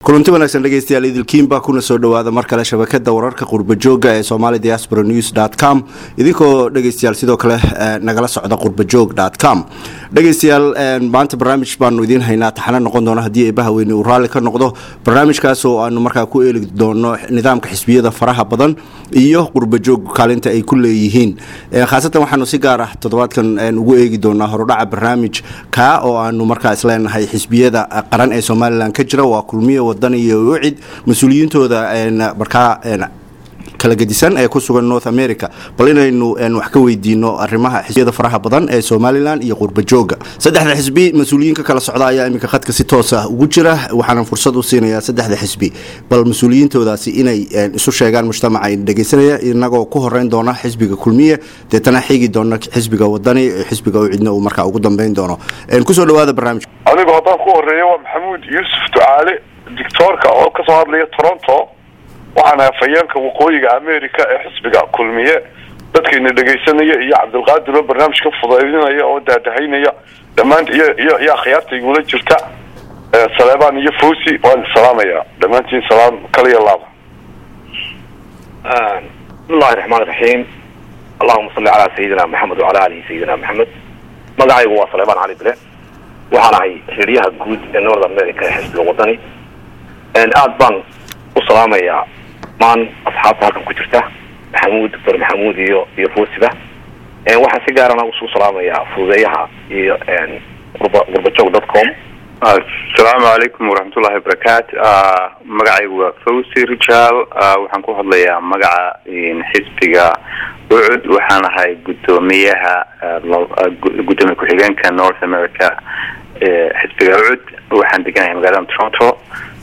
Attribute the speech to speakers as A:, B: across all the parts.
A: kulanti wanaagsan dhegeystayaal idilkiinba kuna soo dhawaada mar kale shabakada wararka qurbajooga ee somalidiasporanews.com idinkoo dhegeystayaal sidoo kale nagala socda qurbajoog.com dhegeystayaal maanta barnaamij baanu idiin haynaa taxana noqon doona haddii eebaha weyne uu raalli ka noqdo barnaamijkaas oo aanu markaa ku eegi doono nidaamka xisbiyada faraha badan iyo qurbajoog kaalinta ay ku leeyihiin khaasatan waxaanu si gaar ah toddobaadkan ugu eegi doonaa horudhaca barnaamij kaa oo aanu markaa isleenahay xisbiyada qaran ee somalilan ka jira waa kulmiye wadan iyo ucid mas-uuliyiintooda markaa kala gedisan ee ku sugan North America bal inaynu wax ka weydiino arrimaha xisbiyada faraha badan ee Somaliland iyo qurbajooga saddexda xisbi mas'uuliyiinka kala socda ayaa imika khadka si toos ah ugu jira waxaan fursad u siinayaa saddexda xisbi bal mas'uuliyiintoodaasi inay isu sheegaan mujtamaca ay dhageysanaya inagoo ku horeyn doona xisbiga kulmiye deetana xigi doona xisbiga wadani xisbiga ucidna uu markaa ugu dambeyn doono ku soo dhawaada barnaamijka
B: anigu hadaan ku horeeyo waa Maxamuud Yuusuf Ducaale دكتورك oo ka soo hadlaya Toronto waxaana afayeenka waqooyiga America ee xisbiga kulmiye dadkeena dhageysanaya iyo Cabdulqaadir oo barnaamijka fududeynaya oo daadahaynaya dhamaan iyo khiyaarta igula jirta Salebaan iyo Fuusi waan salaamaya dhamaantiin salaam kaliya laaba
C: bismillahir rahmanir rahim Allahumma salli ala sayyidina Muhammad wa ala alihi sayyidina Muhammad magacaygu waa Salebaan Ali Bile waxaan ahay xiriyaha guud ee North America ee xisbiga wadani aad baan u salaamayaa maan asxaabta halkan ku jirta Maxamuud Dr. Maxamuud iyo Fuusiba waxaan si gaar ah u salaamayaa fuudeeyaha iyo qurbajoog.com
D: السلام عليكم ورحمة الله وبركاته مقعي فوسي رجال وحن كو هدليا مقع حسبيغا وعد وحان هاي قدوميها قدومي كوحيغان كان نورث أمريكا حسبيغا وعد وحان ديقانا مقالان تورونتو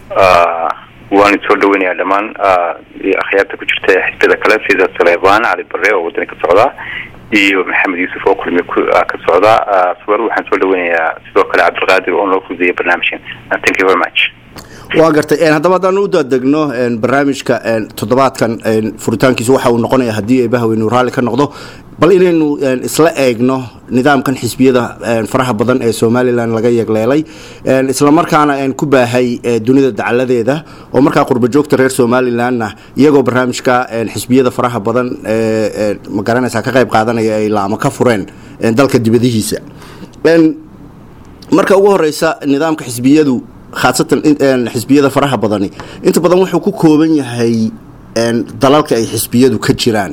D: وان تولويني عدمان أخيارتا كجرتا حسبيغا كلا سيدا سليبان علي بري وودني كالسعودة iyo maxamed yuusuf oo kulmi ka socda suwar waxaan soo dhaweynayaa sidoo kale Cabdulqaadir oo noo fududeeyay barnaamijkan thank you very much
A: waa gartay haddaba hadaan u daadegno barnaamijka toddobaadkan furitaankiisa waxa uu noqonayaa haddii eebaha weynu raalli ka noqdo bal inaynu isla eegno nidaamkan xisbiyada faraha badan ee Somaliland laga yagleelay isla markaana ku baahay dunida dacaladeeda oo markaa qurbajoogta reer Somalilandna iyagoo barnaamijka xisbiyada faraha badan ma garanaysaa ka qayb qaadanaya ay laamo ka fureen dalka dibadihiisa marka ugu horeysa nidaamka xisbiyadu khaasatan xisbiyada faraha badani inta badan wuxuu ku kooban yahay dalalka ay xisbiyadu ka jiraan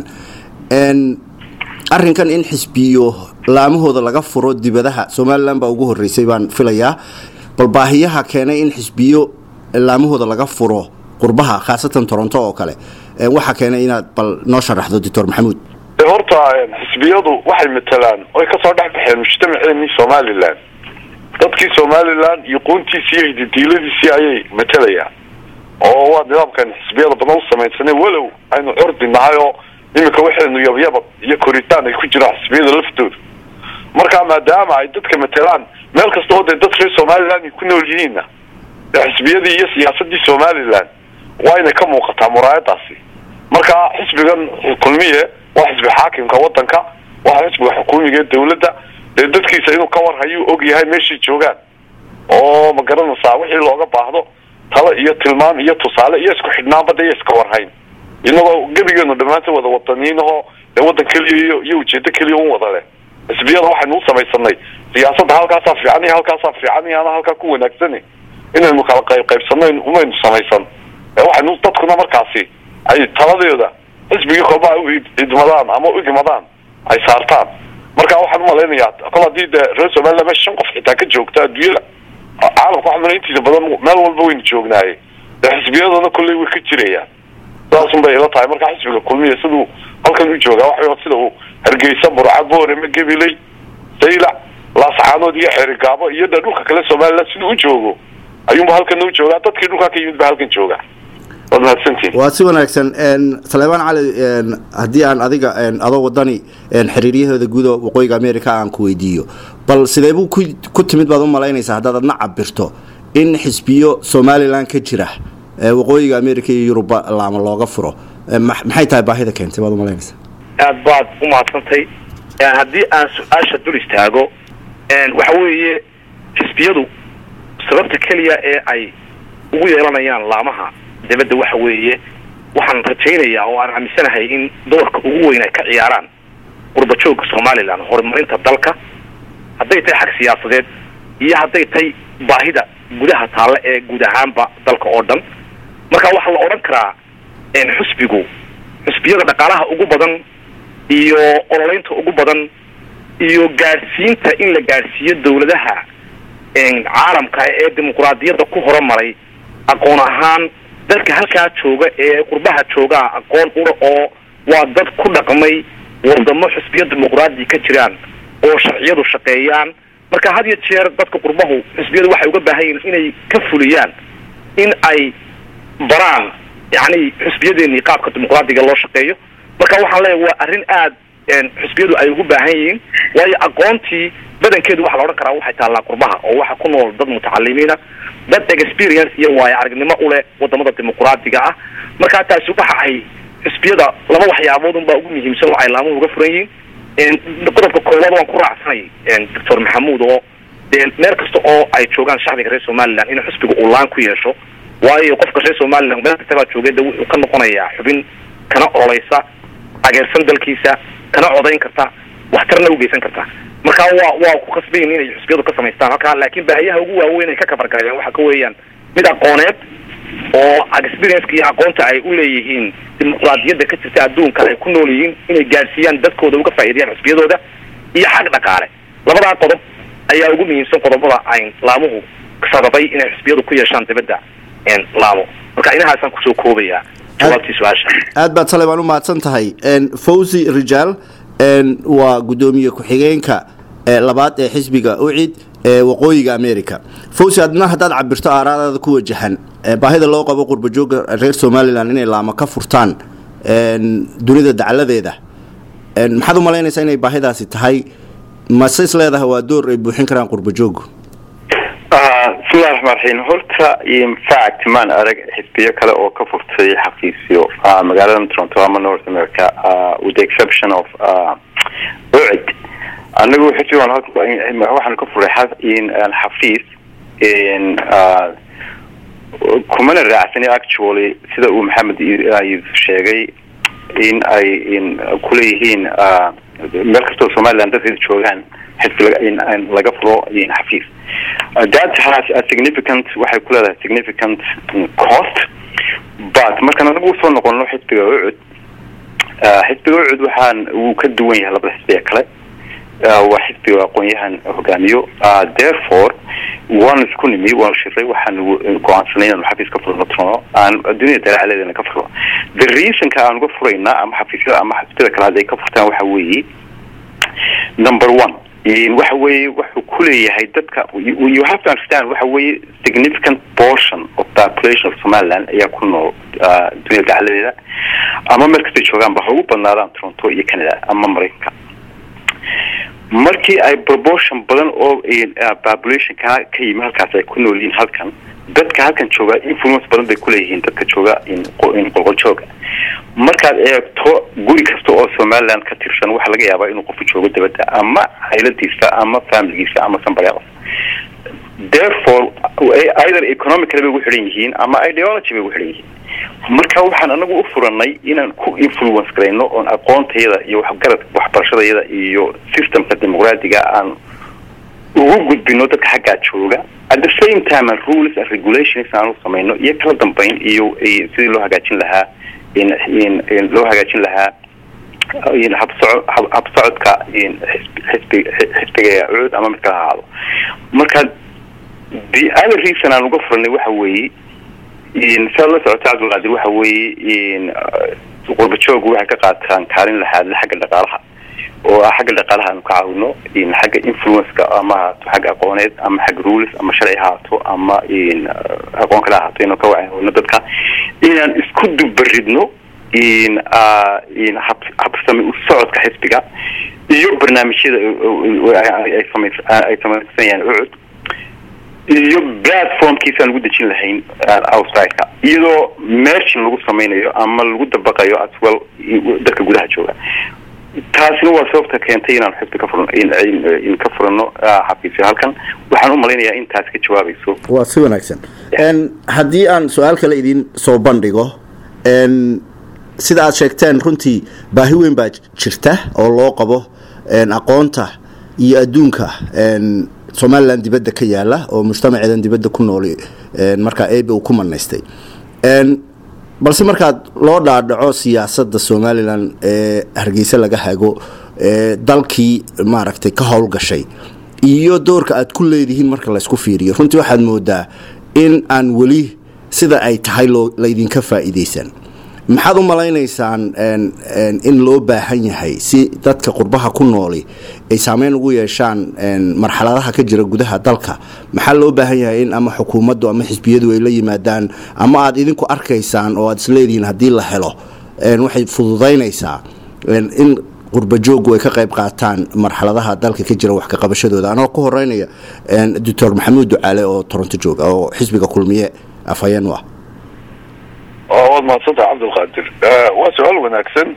A: arrinkan in xisbiyo laamahooda laga furo dibadaha Somaliland baa ugu horeysay baan filayaa bal baahiyaha keenay in xisbiyo laamahooda laga furo qurbaha khaasatan Toronto oo kale waxa keenay inaad bal noo sharaxdo Dr. Maxamuud
B: horta xisbiyadu waxay matalaan oo ka soo dhaxbaxeen mujtamaceennii Somaliland dadkii Somaliland iyo qoontiisii iyo diiladiisii ayay matalayaan oo waa nidaamkan xisbiyada badan u sameeyay walow aynu ordinahay oo imika waxaynu yabyaba iyo koritaan ay ku jiraan xisbiyada laftooda marka maadaama ay dadka matalaan meel kasta oo dadka Somaliland ku nool yihiin xisbiyadii iyo siyaasadii Somaliland waa inay ka muuqataa muraayadaasi marka xisbigan kulmiye waa xisbi xaakimka wadanka waa xisbi xukuumiga dawladda dadkiisa inuu ka warhayo og yahay meeshii joogaan oo ma garanaysaa wixii looga baahdo talo iyo tilmaam iyo tusaale iyo isku xidhnaanba day iska warhayn inagoo gabigeenu dhamaantood wada wadaniinaho wadan kaliya iyo ujeedo kaliya u wada leh xisbiyada waxaynu samaysanay siyaasadda halkaas fiican iyo halka ku wanaagsan inaynu kala qaybsanayn umaynu samaysan waxaynu dadkuna markaasi ay taladeeda xisbiga kolba u idmadaan ama u igmadaan ay saartaan marka waxaan u maleynayaa kala hadii reer Somaliland ma shan qof xitaa ka joogta adduunyada caalamka waxaan intiisa badan meel walba weyn joognaay xisbiyaduna kulay way ka jirayaan taasoo bay ila tahay marka xisbiga kulmiye sidoo halkan u jooga waxa sida uu Hargeysa Burcadboore ma gabilay sayla la saacanood iyo xirigaabo iyo dhulka kale Somaliland sidoo u joogo ayuu halkan u jooga dadkii dhulka ka yimid halkan jooga
A: waa si wanaagsan Salebaan Ali haddii aan adiga adoo wadani xiriiriyahooda guud oo waqooyiga America aan ku weydiiyo bal sidee buu ku timid baad u malaynaysaa haddaad adna cabirto in xisbiyo Somaliland ka jira waqooyiga America iyo Yurub laama looga furo maxay tahay baahida keentay baad u malaynaysaa
C: aad baad u maaqsantay haddii aan su'aasha dul istaago waxa weeye xisbiyadu sababta kaliya ee ay ugu yeelanayaan laamaha dibadda waxa weeye waxaan rajaynayaa oo aan aaminsanahay in doorka ugu weyn ay ka ciyaaraan qurba joogga Somaliland horumarinta dalka hadday tahay xag siyaasadeed iyo hadday tahay baahida gudaha taalla ee guud ahaanba dalka oo dhan marka waxa la oran karaa in xusbiyada dhaqaalaha ugu badan iyo ololeynta ugu badan iyo gaarsiinta in la gaarsiiyo dawladaha caalamka ee dimuqraadiyadda ku horumaray aqoon ahaan dadka halkaa jooga ee qurbaha jooga aqoon oo waa dad ku dhaqmay wadamo xusbiyada dimuqraadi ka jiraan oo sharciyadu shaqeeyaan marka had iyo jeer dadka qurbahu xusbiyadu waxay uga baahan yihiin inay ka fuliyaan in ay baraan yani xusbiyadeennii qaabka dimuqraadiga loo shaqeeyo marka waxaan leeyahay waa arrin aad xusbiyadu ay ugu baahan yihiin waayo aqoontii badankeedu waxa la odhan karaa waxay taallaa qurbaha oo waxa ku nool dad mutacalimiina dad experience iyo waayo aragnimo u leh wadamada dimuqraadiga ah marka taasi waxa ay xusbiyada laba waxyaabood unbaa ugu muhiimsan oo ay laamuhu uga furan yihiin qodobka koowaad waan ku raacsanay doctor maxamuud oo meel kasta oo ay joogaan shacbiga reer Somaliland in xusbigu uu laan ku yeesho waayo qofka reer Somaliland meel kasta baa joogay wuxuu ka noqonayaa xubin kana ololeysa ageersan dalkiisa kana codayn karta waxtarna u geysan karta marka waa ku qasbayn inay xusbiyadu ka samaystaan halka laakiin baahiyaha ugu waaweyn ay ka kafargalayaan waxa ka weeyaan mid aqooneed oo experience iyo aqoonta ay u leeyihiin dimuqraadiyadda ka jirta adduunka ay ku nool yihiin inay gaarsiiyaan dadkooda uga faa'iideeyaan xusbiyadooda iyo xaq dhaqaale labada qodob ayaa ugu muhiimsan qodobada ay laamuhu sababay inay xusbiyadu ku yeeshaan dibadda laamo marka inahaasan kusoo koobaya jawaabtii su-aasha
A: aad baad Saleebaan u mahadsan tahay Fawzi Rijaal waa gudoomiye ku-xigeenka labaad ee xisbiga UCID ee waqooyiga America Fawzi adna hadaad cabirto aaraadada ku wajahan baahida loo qabo qurba joogga reer Somaliland inay laamo ka furtaan dunida dacaladeeda maxaad u malaynaysaa inay baahidaasi tahay ma leedahay waa door ay buuxin karaan qurba jooggu
D: بسم الله الرحمن الرحيم horta in fact man arag xisbiyo kale oo ka furtay xafiisyo magaalada Toronto ama North America with the exception of UCID anagu xisbigan waxaan ka furay xafiis in kumana raacsan actually sida uu Maxamed sheegay in ay in kuleeyihiin meel kasta Somaliland dadka joogaan xisbiga in laga furo in xafiis that has a significant cost but markaan anagu soo noqono xisbiga UCID waxaan uu ka duwan yahay labada xisbiga kale waa xisbiga aqoonyahan hogaamiyo therefore waan isku nimi waan shiray waxaan go'aansanay inaan xafiis ka furno Toronto aan dunida dalaaleedana ka furo the reason ka aan uga furayna ama xafiisyada ama xisbiyada kale ay ka furtaan waxa weeye number 1 waxa weeye wuxuu ku leeyahay dadka you have to understand waxa weeye significant portion of the population of Somaliland ayaa ku nool dunida dalaaleeda ama meel kasta joogaan ba ugu badnaadaan Toronto iyo Canada ama Mareykanka markii ay proportion badan oo population ka yimi halkaas ay ku nool yihiin halkan dadka halkan jooga influence badan bay ku leeyihiin dadka jooga in qolqol jooga markaad eegto guri kasta oo Somaliland ka tirsan waxa laga yaabaa inuu qof joogo dibadda ama ayladiisa ama family-giisa ama somebody else therefore either economically bay ugu xiran yihiin ama ideology bay ugu xiran yihiin marka waxaan anagu u furanay inaan ku influence gareyno on aqoontayada iyo waxbarashadayada iyo systemka dimuqraadiga aan ugu gudbino dadka xagga jooga at the same time rules and regulations aan sameeyno iyo kala dambeyn iyo sidii loo hagaajin lahaa in loo hagaajin lahaa in habsocodka in xisbiga UCID ama mid kala ahaado marka the other reason aan uga furanay waxa weeye in sala socota Cabdulqaadir waxa weeye in qurba jooggu waxay ka qaataan kaalin lahaad xagga dhaqaalaha oo xagga dhaqaalaha aan ka caawino in xagga influence-ka ama xagga aqooneed ama xagga rules ama sharci haato ama in aqoon kala haato inuu ka wacyigelino dadka inaan isku dubaridno in habsami u socodka xisbiga iyo barnaamijyada ay sameeyaan UCID iyo platformkiisa aan ugu dejin lahayn outside-ka iyadoo merging lagu sameynayo ama lagu dabaqayo as well dadka gudaha jooga taasina waa sababta keentay inaan xisbi ka furno in ka furno xafiisyo halkan waxaan u malaynayaa in taas ka jawaabayso.
A: waa si wanaagsan. haddii aan su-aal kale idin soo bandhigo, sida aad sheegteen runtii baahi weyn baa jirta oo loo qabo aqoonta iyo adduunka Somaliland dibadda ka yaala oo mujtamaceedan dibadda ku nool marka eeb uu ku manaystay. balse markaad loo dhaadhaco siyaasadda Somaliland ee Hargeysa laga hago dalkii maaragtay ka howlgashay iyo doorka aad ku leedihiin marka la isku fiiriyo, runtii waxaad moodaa in aan weli sida ay tahay la idinka faa'iideysan. maxaad u maleynaysaan in loo baahan yahay si dadka qurbaha ku nooli ay saameyn ugu yeeshaan marxaladaha ka jira gudaha dalka? maxaa loo baahan yahay in ama xukuumaddu ama xisbiyadu ay la yimaadaan ama aad idinku arkaysaan oo aad isleedihiin haddii la helo waxay fududaynaysaa in qurbajoogu ay ka qayb qaataan marxaladaha dalka ka jira wax ka qabashadooda? anoo ku horeynaya Dr. Maxamuud Ducaale oo Toronto jooga oo xisbiga kulmiye afhayeen ah.
B: waad mahadsantahay cabdulqaadir. waa su-aal wanaagsan.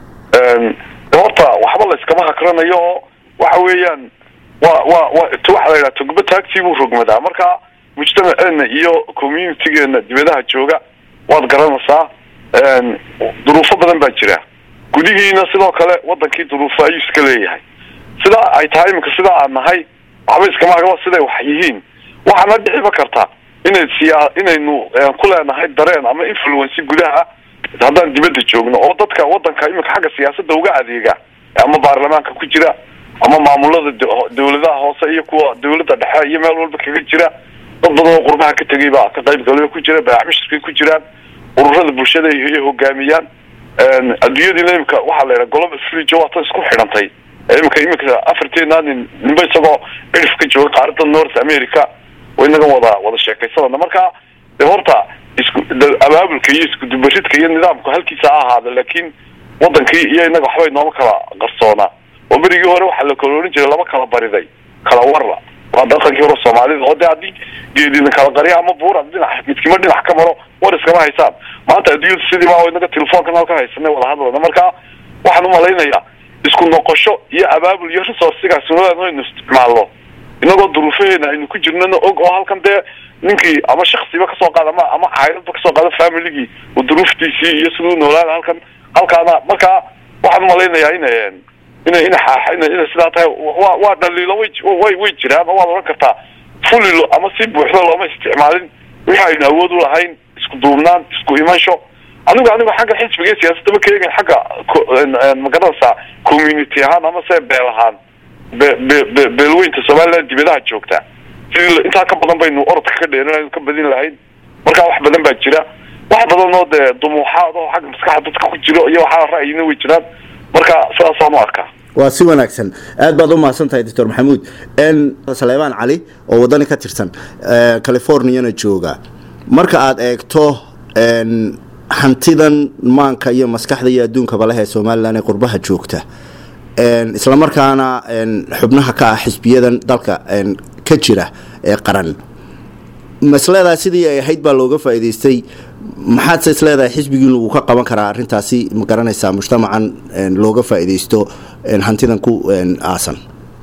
B: horta waxba la iskama hakranayo oo waxa weeyaan waxa la yidhaha tugba taagtii buu rogmadaa. marka mujtamaceena iyo communitygeena dibadaha jooga waad garanaysaa duruufo badan baa jira gudihiina, sidoo kale wadankii duruufo ayuu iska leeyahay. sidaa ay tahay iminka sidaa aan nahay waxba iskama hakrano siday wax yihiin. waxaana dhiciba kartaa inaynu ku leenahay dareen ama influence gudaha haddaan dibadda joogno oo dadka wadanka iminka xagga siyaasadda uga adeega ama baarlamaanka ku jira ama maamulada dawladaha hoose iyo kuwa dawladda dhexe iyo meel walba kaga jira. dad badan oo qurbaha ka tegay baa ka qayb galay ku jira, baaxmishirkay ku jiraan, ururada bulshada ay hogaamiyaan. adduunyadii iminka waxaa la yidhaha global village waatan isku xidhantay. iminka afarteena ninba isagoo cirif ka jooga qaaradda North America inaga wada sheekaysadana. marka horta abaabulka iyo isku dubaridka iyo nidaamku halkiisa ahaada, laakiin wadankii iyo inaga waxbay nooma kala qarsoona. oo berigii hore waxaa la kala oran jiray laba kala bariday kala warla. waa dhaqankii hore Soomaalida oo haddii geedina kala qariya ama buura midkiima dhinac ka maro war iskama haysaan. maanta adduunyadu sidii baa inaga telefoonkan halka haysanay wada hadlana. marka waxaan u malaynayaa isku noqosho iyo abaabul iyo resourciga Soomaaliland inuu isticmaalo inagoo duruufeena aynu ku jirnana og oo halkan dee ninkii ama shakhsiba kasoo qaada ama caailadba kasoo qaada familygii oo duruuftiisii iyo siduu noolaa halkaana. marka waxaan u malaynayaa inay sidaa tahay waa dhaliilo way jiraan oo waad oran kartaa fulilo ama si buuxda looma isticmaalin wixii aynu awood u lahayn isku duubnaan isku imansho. anigu xagga xisbiga iyo siyaasadda ma keegin xagga magaranaysaa community ahaan ama se beel ahaan beelweynta Somaliland dibadaha joogta sidii intaa ka badan baynu orodka ka dheeranayn ka badin lahayn. marka wax badan baa jira, wax badan oo dumuuxaad oo xagga maskaxda dadka ku jiro iyo waxa ra'yina way jiraan. marka sidaas aan u arkaa.
A: waa si wanaagsan. aad baad u mahadsantahay Dr. Maxamuud. Saleebaan Cali oo wadani ka tirsan California jooga, marka aad eegto hantidan maanka iyo maskaxda iyo adduunka balaha ee Somaliland ee qurbaha joogta isla markaana xubnaha ka ah xisbiyadan dalka ka jira ee qaran, mas'alada sidii ay ahayd baa looga faa'iideystay. maxaad isleedahay xisbigiinu uu ka qaban karaa arrintaasi? ma garanaysaa mujtamacan looga faa'iideysto hantidan ku aasan?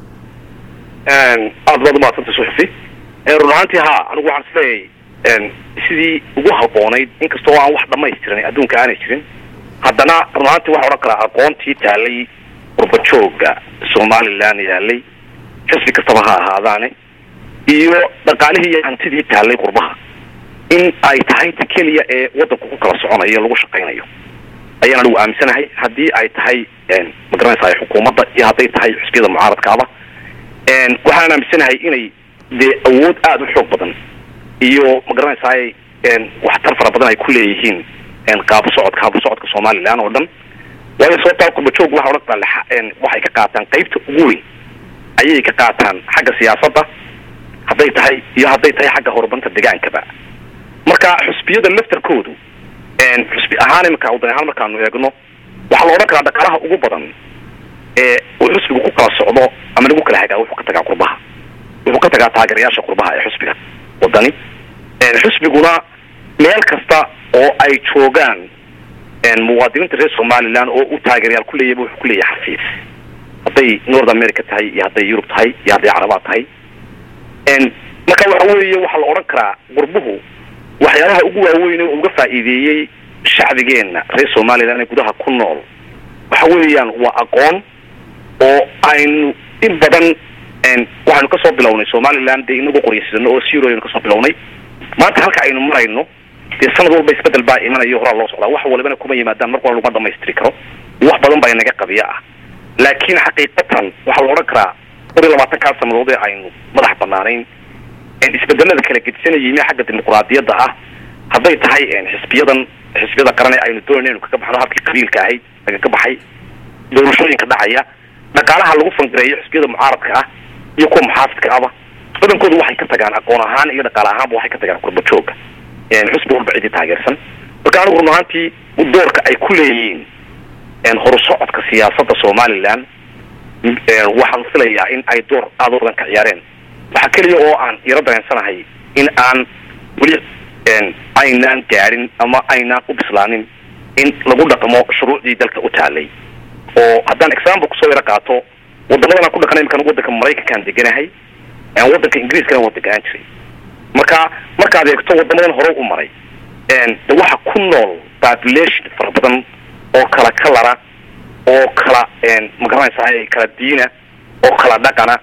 C: aad baad u mahadsantahay suxufi. run ahaantii anigu waxaan isleeyahay sidii ugu habboonayd inkastoo aan wax dhamaystiran adduunka aanay jirin, haddana run ahaantii waxaan odhan karaa aqoontii taalay qurbajooga Somaliland yaalay xisbi kastaba ha ahaadaane iyo dhaqaalihii iyo hantidii taalay qurbaha in ay tahay keliya ee wadanku ku kala soconayo lagu shaqaynayo ayaan anigu aaminsanahay. haddii ay tahay magaranaysaa xukuumadda iyo hadday tahay xisbiyada mucaaradkaaba waxaan aaminsanahay inay dee awood aada u xoog badan iyo magaranaysaa waxtar fara badan ay ku leeyihiin qaab socodka Somaliland oo dhan. waayo sababta qurbajoog waxa odhan karaa waxay ka qaataan qaybta ugu weyn ayay ka qaataan xagga siyaasadda hadday tahay xagga horumarinta deegaankaba. marka xisbiyada laftarkoodu xisbi ahaan iminka wadan ahaan markaanu eegno waxaa la odhan karaa dhaqaalaha ugu badan ee uu xisbigu ku kala socdo ama lagu kala hagaa wuxuu ka tagaa qurbaha, wuxuu ka tagaa taageerayaasha qurbaha ee xisbiga wadani. xisbiguna meel kasta oo ay joogaan muwaadiniinta reer somaliland oo u taageerayaal ku leeyahay wuxuu ku leeyahay xafiis hadday north america tahay iyo hadday yurub tahay iyo hadday carabaad tahay marka waxa weeye waxaa la odhan karaa qurbuhu waxyaalaha ugu waaweyn oo uga faa'iideeyey shacbigeena reer somaliland ee gudaha ku nool waxa weeyaan waa aqoon oo aynu in badan waxaanu ka soo bilownay somaliland dee inagu qoryaysadno oo siirooynu ka soo bilownay maanta halka aynu marayno dee sanad walba isbedel baa imanayo horaa loo socdaa wax walibana kuma yimaadaan marka hore laguma dhamaystiri karo wax badan baa inaga qabiya ah laakiin xaqiiqatan waxaa la odhan karaa 20 sanadood ee aynu madax banaanayn isbedelada kala gedisanayay xagga dimuqraadiyadda ah hadday tahay xisbiyada qaran ee aynu doonayno kaga baxno halkii qabiilka ahayd laga baxay doorashooyinka dhacaya dhaqaalaha lagu fangareeyo xisbiyada mucaaradka ah iyo kuwa muxaafidka ahba badankoodu waxay ka tagaan aqoon ahaan iyo dhaqaale ahaanba waxay ka tagaan qurba jooga xisbi walba cidii taageersan marka anigu run ahaantii doorka ay ku leeyihiin horusocodka siyaasadda somaliland waxaan filayaa in ay door aad udan ka ciyaareen waxa kaliya oo aan yara dareensanahay in aan weli aynaan gaarin ama aynaan u bislaanin in lagu dhaqmo shuruucdii dalka u taalay oo haddaan example kusoo yara qaato wadamadan aan ku dhaqanay imkaan waddanka maraykankaan deganahay waddanka ingiriiskana waa deganaan jiray markaad eegto wadamadan hore u maray de waxa ku nool population fara badan oo kala kalara oo kala magaranaysaa kala diina oo kala dhaqana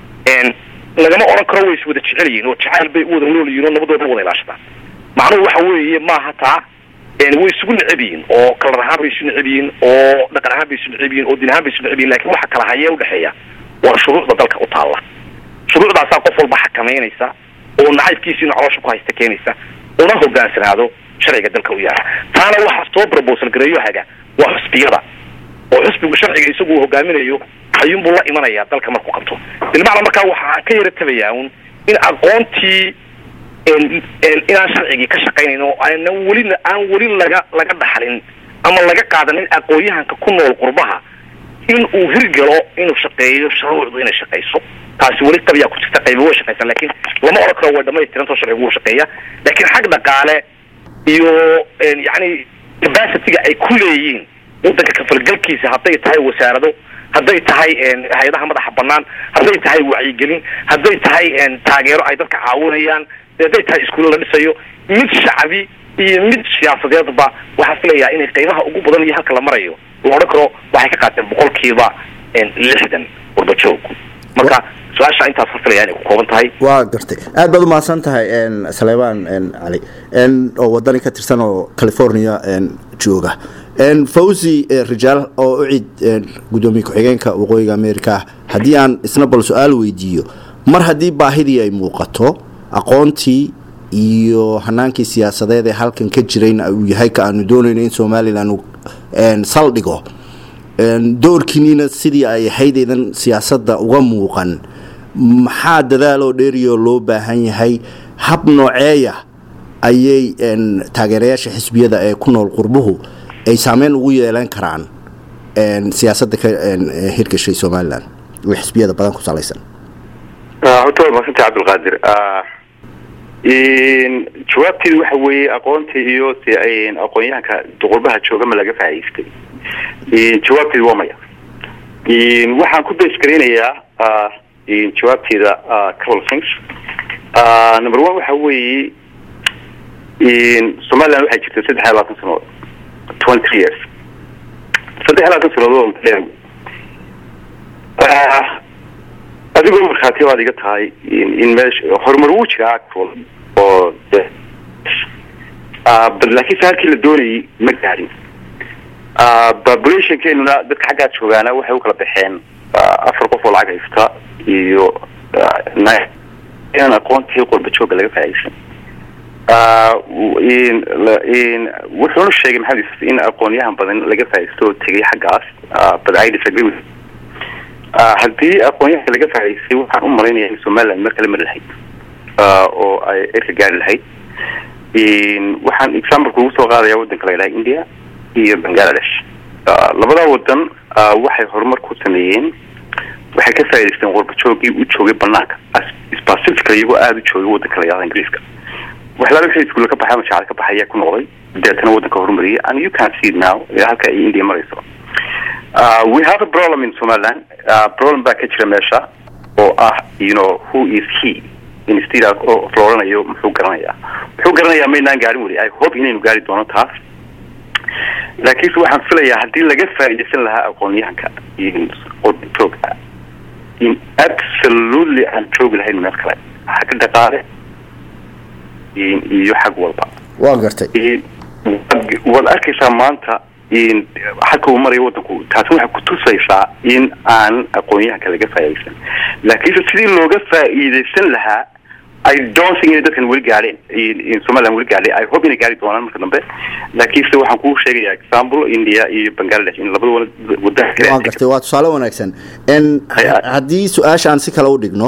C: lagama oran karo way iswada jecel yihiin oo jacayl bay u wada nool yihiin oo nabadooda wada ilaashadaan macnuhu waxa weeye maaha taa way isugu neceb yihiin oo kalar ahaan bay isu neceb yihiin oo dhaqan ahaan bay isu neceb yihiin oo diin ahaan bay isu neceb yihiin laakiin waxa kala hayee udhexeeya waa shuruucda dalka u taalla shuruucdaasaa qof walba xakameynaysa oo nacaybkiisiina caloosha ku haysta keenaysa una hogaansanaado sharciga dalka u yaala taana waxa soo proposal gareeyo haga waa xisbiyada oo xisbigu sharciga isagu hogaaminayo ayuunbuu la imanayaa dalka markuu qabto bilmacna markaa waxaa ka yara tabayaa un in aqoontii inaan sharcigii ka shaqaynayn oo aan weli laga dhaxlin ama laga qaadanin aqoonyahanka ku nool qurbaha in uu hirgalo inuu shaqeeyo shuruucdu inay shaqayso taasi weli qabiyaa ku jirta qaybo way shaqaysan laakiin lama oran karo way dhammaystirantoo sharcigu wuu shaqeeya laakiin xag dhaqaale iyo yacni capacity-ga ay ku leeyihiin waddanka kafalgalkiisa hadday tahay wasaarado hadday tahay hay-adaha madaxa bannaan hadday tahay wacyigelin hadday tahay taageero ay dadka caawinayaan hadday tahay iskuulo la dhisayo mid shacbi iyo mid siyaasadeedba waxaa filayaa inay qaybaha ugu badan iyo halka la marayo la odhan karo waxay ka qaateen 60% qurba joog marka su-aasha intaas ka filaya inay ku kooban tahay
A: waa gartay aad baad u mahadsan tahay Saleebaan cali oo wadani ka tirsan oo California jooga Fawzi Rijaal oo cid gudoomiye ku-xigeenka waqooyiga Ameerika haddii aan isna bal su'aal weydiiyo mar haddii baahidii ay muuqato aqoontii iyo hanaankii siyaasadeed ee halkan ka jirayna uu yahay ka aanu doonayno in Somaliland saldhigo doorkiina sidii ay hay'adahan siyaasadda uga muuqan maxaa dadaal oo dheeriyo loo baahan yahay hab nooceeya ayay taageerayaasha xisbiyada ee ku nool qurbuhu ay saameyn ugu yeelan karaan siyaasadda ka hirgashay Somaliland iyo xisbiyada badan ku salaysan
D: horta ma santa Cabdulqaadir jawaabtii waxa weeye aqoontii iyo si ay aqoonyahanka qurbaha jooga ma laga faa'iideystay jawaabtii waa maya waxaan ku beeskarinayaa jawaabteeda couple things number 1 waxa weeye Somaliland waxay jirtay 23 sano 20 years 23 sano adigoo markhaati waad iga tahay in meesha horumar uu jira actual oo laakiin halkii la doonayay ma gaarin population-keenuna dadka xaggaa joogaana waxay u kala baxeen 4 qof oo lacag haysta iyo inaan aqoontii qurba jooga laga faa'iideysan wuxuuna sheegay maxamed in aqoonyahan badan laga faa'iideysto oo tegay xaggaas but I disagree with haddii aqoonyahanka laga faa'iideystay waxaan u malaynayaa in Somaliland mar kale mari lahayd oo ay erka gaari lahayd waxaan example kugu soo qaadayaa waddanka la yidhaha India iyo Bangladesh labada waddan waxay horumar ku sameeyeen waxay ka faa'iideysteen qurba joogii u joogay banaanka specifically iyagoo aad u joogay waddanka la yidhaha Ingiriiska waxlaaba wixii iskuul ka baxay ama shaqada ka baxaya ku noqday deetana waddanka horumariyay and you can see it now halka ay India marayso. We have a problem in Somaliland. Problem baa ka jira meesha oo who is he instead of Floranayo muxuu garanayaa maynaan gaarin weli. I hope inaynu gaari doono taas. laakiin waxaan filayaa haddii laga faa'iideysan lahaa aqoonyahanka in absolutely aan joogi lahayn meel kale xagga dhaqaale iyo xag walba.
A: waa gartay
D: waad arkaysaa maanta halka uu marayo waddanku taasi waxay ku tusaysaa in aan aqoonyahanka laga faa'iideysan. laakiin sidii looga faa'iideysan lahaa I don't think that can will get in Somaliland will get I hope in get it on marka dambe laakiin se waxaan ku sheegaya example India iyo Bangladesh in labada waddan kale.
A: waa gartay waa tusaale wanaagsan haddii su-aasha aan si kale u dhigno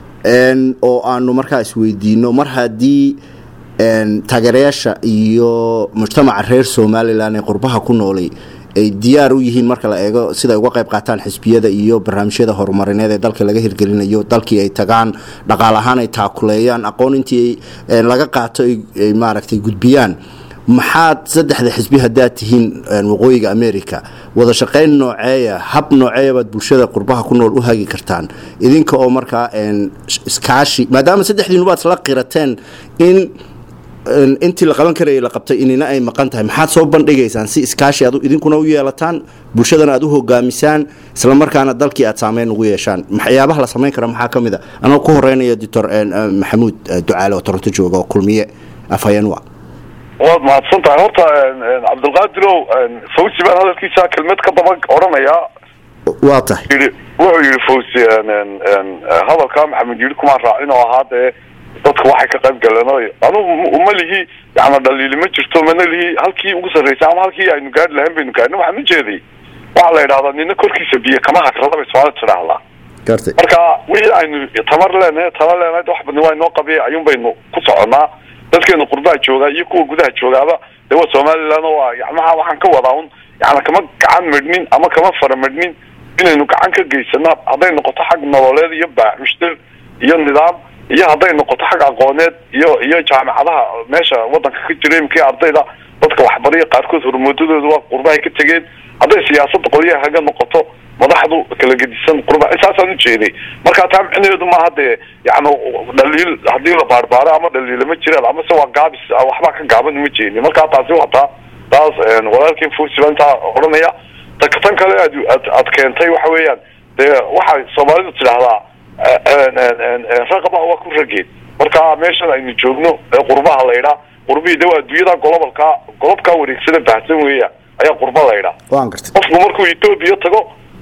A: oo aanu markaa isweydiino mar haddii taageerayaasha iyo mujtamaca reer Somaliland ee qurbaha ku noolay ay diyaar u yihiin marka la eego sida ay uga qayb qaataan xisbiyada iyo barnaamijyada horumarineed ee dalka laga hirgelinayo dalkii ay tagaan dhaqaale ahaan ay taakuleeyaan aqoon intii laga qaato ay maaragtay gudbiyaan maxaad saddexda xisbi haddaad tihiin waqooyiga America wada shaqayn nooceeya hab nooceeya baad bulshada qurbaha ku nool u hagi kartaan idinka oo markaa iskaashi maadaama saddexdiinu baad la qirateen in intii la qaban karay la qabtay inina ay maqan tahay maxaad soo bandhigaysaan si iskaashi aad idinkuna u yeelataan bulshadana aad u hogaamisaan isla markaana dalkii aad saameyn ugu yeeshaan waxyaabaha la sameyn kara maxaa kamid ah anoo ku horeynaya Dr. Maxamuud Ducaale oo Toronto jooga oo kulmiye afhayanwa
B: waad mahadsantahay horta Cabdulqaadirow Fawzi baan hadalkiisa kelmad ka daba oranaya
A: waa tahay
B: wuxuu yiri Fawzi hadalka Maxamuud yiri kuma raacin oo ahaade dadku waxay ka qayb galeen anu umalihi yaana dhaliil ma jirto manalihi halkii ugu sareeyay ama halkii aynu gaar lahayn baynu gaarnay waxaan jeeday waxa la yiraahdaa nina korkiisa biyo kama hakrada bay soo tiraahdaa
A: gartay
B: marka wixii aynu tamar leenahay wax badan waa inoo qabay ayuun baynu ku soconaa dadkeena qurbaha jooga iyo kuwa gudaha joogaaba ee Somaliland waa yaamaha waxaan ka wadaa yaana kama gacan midnin ama kama fara midnin inaynu gacan ka geysano haday noqoto xaq nololeed iyo baaxishtir iyo nidaam iyo haday noqoto xaq aqooneed iyo jaamacadaha meesha waddanka ka jiray imkii ardayda dadka waxbariyo qaarkood hormoodadoodu waa qurbaha ka tageen haday siyaasadda qoliyaha haga noqoto madaxdu kala gedisan qurbaha isaasan u jeeday marka taa micnaheedu ma hadee yaani dhaliil hadii la baarbaaro ama dhaliil ma jiraan ama se waa gaabis waxba ka gaaban ma jeedin marka taasi wata taas walaalkii fuusilanta oranaya tan kale aad keentay waxa weeyaan waxa Soomaalidu tiraahdaa raqaba waa ku rageed marka meeshan aynu joogno qurbaha la yiraahdo qurbii dawaa adduunyada golobka wareegsada baahsan weeyaa ayaa qurba la yiraahdo
A: waan gartay
B: qofku markuu Itoobiya tago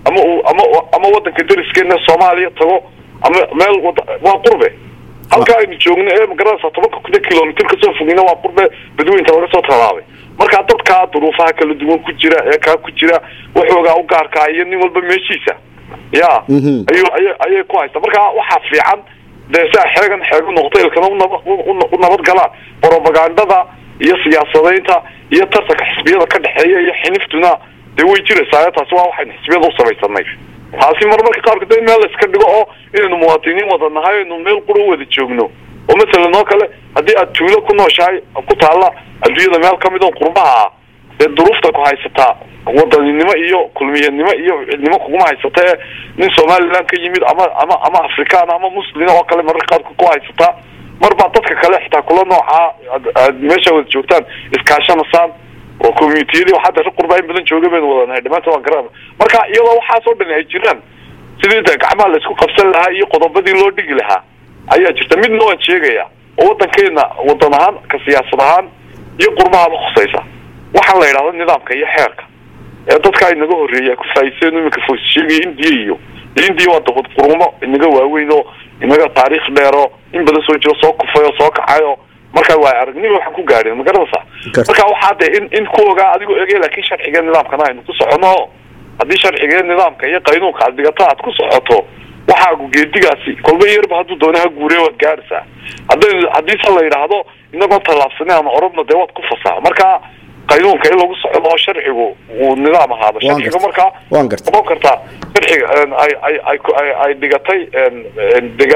B: ama waddanka dariskeena Soomaaliya tago ama meel waa qurbe halka aynu joogno magarasa 10 kilomitir ka soo fogina waa qurbe badweynta laga soo talaabay marka dadka duruufaha kala duwan ku jira ku jira waxooga u gaarka iyo nin walba meeshiisa ya ayay ku haysta marka waxa fiican deesa xeego noqotay ilkana u nabad galaan propagandada iyo siyaasadeynta iyo tartanka xisbiyada ka dhaxeeya iyo xiniftuna way jiraysaa taas waa waxay xisbiyada u samaysanay taasi marmarka qaarkood in meel iska dhigo oo inaynu muwaadiniin wada nahay inuu meel quru wada joogno oo mesela noo kale haddii aad tuulo ku nooshahay ku taala adduunyada meel kamid oo qurbaha duruufta ku haysataa wadaninimo iyo kulmiyanimo iyo cidnimo kuma haysatee nin Somaliland ka yimid ama Afrikaan ama Muslim oo kale mararka qaarkood ku haysataa marba dadka kale xitaa kula nooca meesha wada joogtaan iskaashanasaan oo community waxa dad qurbayn badan jooga been wadanahay dhamaantood waa garan marka iyadoo waxa soo dhan ay jiraan sidii gacmaha la isku qabsan lahaa iyo qodobadii loo dhigi lahaa ayaa jirta midna waan sheegaya oo waddankeena waddan ahaan ka siyaasad ahaan iyo qurbaha khusaysa waxa la yiraahdo nidaamka iyo xeerka ee dadka inaga horeeyay ku faa'iideysan imika fuushiga India waa dad qurmo inaga waaweyn oo inaga taariikh dheero in badan soo jiro soo kufayo soo kacayo marka waa aragnimo waxaan ku gaareen magarasa marka waxa in kuoga adigu eegay laakiin sharciga nidaamkana aynu ku socono hadii sharciga nidaamka iyo qaynuunka aad dhigata aad ku socoto waxa ugu geedigaasi kolba yarba haduu doonaha guureey wad gaarsa hadii la yiraahdo inagoo talaabsanay ama orodna deewad ku fasaha marka qaynuunka in lagu socdo sharcigu uu nidaam ahaado sharciga marka waan kartaa sharciga ay dhigatay degaan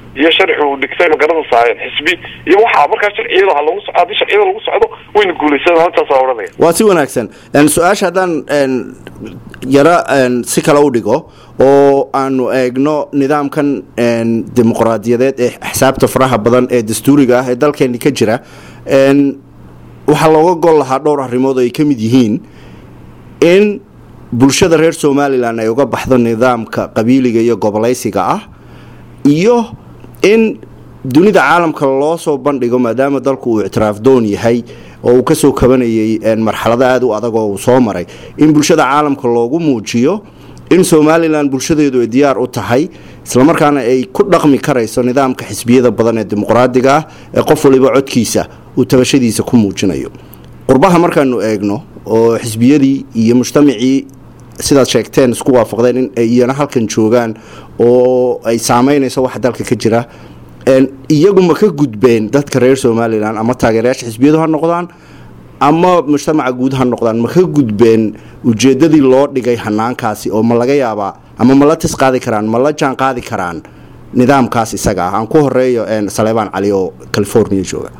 B: iyo sharci uu dhigtay magaranaysaa xisbi iyo waxa markaa sharciyada lagu socdo haddii sharciyada lagu socdo wayna guulaysadaan halkaas oo oranaya
A: waa si wanaagsan su-aasha haddaan yara si kale u dhigo oo aanu eegno nidaamkan dimuqraadiyadeed ee axsaabta faraha badan ee dastuuriga ah ee dalkeeni ka jira waxaa looga gol lahaa dhowr arrimood oo ay ka mid yihiin in bulshada reer somalilan ay uga baxdo nidaamka qabiiliga iyo gobolaysiga ah iyo in dunida caalamka loo soo bandhigo maadaama dalku uu ictiraaf doon yahay oo uu kasoo kabanayay marxalado aada u adag oo uu soo maray in bulshada caalamka loogu muujiyo in somalilan bulshadeedu ay diyaar u tahay islamarkaana ay ku dhaqmi karayso nidaamka xisbiyada badan ee dimuqraadiga ah ee qof waliba codkiisa uu tabashadiisa ku muujinayo qurbaha markaanu eegno oo xisbiyadii iyo mujtamacii sidaad sheegteen isku waafaqdeen in ay iyana halkan joogaan oo ay saameynayso waxa dalka ka jira iyagu ma ka gudbeen dadka reer somalilan ama taageerayaasha xisbiyadu ha noqdaan ama mujtamaca guud ha noqdaan ma ka gudbeen ujeedadii loo dhigay hanaankaasi oo ma laga yaabaa ama ma la tis qaadi karaan ma la jaan qaadi karaan nidaamkaas isaga ah aan ku horeeyo Saleebaan Cali oo California jooga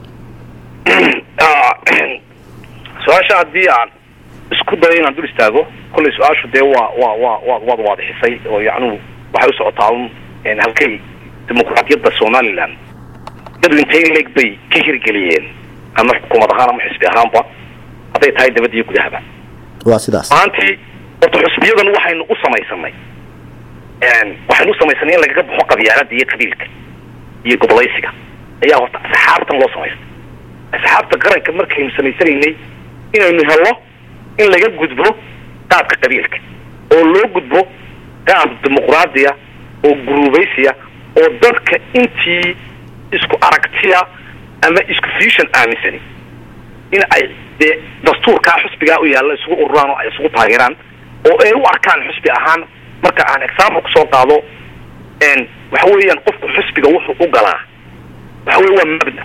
C: su-aasha haddii aan isku dayo inaan dul istaago kolley su-aashu dee waad waadixisay oo yacnuu waxay u socotaa halkay dimuqraadiyadda somalilan dad intay leeg bay ka hirgeliyeen ama xukuumad ahaan ama xisbi ahaanba hadday tahay dabadda iyo gudahaba
A: waa sidaas
C: maantii horta xisbiyadan waxaynu u samaysanay in lagaga baxo qabyaaladda iyo qabiilka iyo gobolaysiga ayaa horta asxaabtan loo samaystay asxaabta qaranka markaynu samaysanaynay inaynu helo in laga gudbo qaabka qabiilka oo loo gudbo qaab dimuqraadiya oo guruubaysiya oo dadka intii isku aragtiya ama isku fiishan aaminsani in ay dee dastuurkaa xusbigaa u yaalla isugu ururaan oo ay isugu taageeraan oo ay u arkaan xusbi ahaan marka aan example kusoo qaado waxa weeyaan qofku xusbiga wuxuu u galaa waxa weeye waa mabda